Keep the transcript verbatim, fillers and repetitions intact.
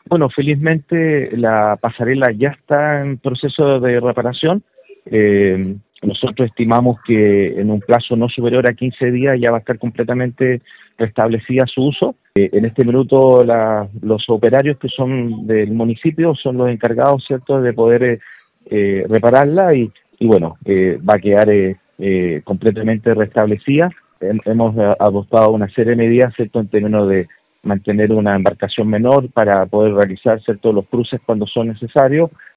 Bueno, felizmente la pasarela ya está en proceso de reparación. Eh, nosotros estimamos que en un plazo no superior a quince días ya va a estar completamente restablecida su uso. Eh, en este minuto la, los operarios que son del municipio son los encargados, ¿cierto?, de poder eh, eh, repararla y, y bueno, eh, va a quedar eh, eh, completamente restablecida. Hem- hemos eh, adoptado una serie de medidas, ¿cierto?, en términos de mantener una embarcación menor para poder realizar, ¿cierto?, los cruces cuando son necesarios.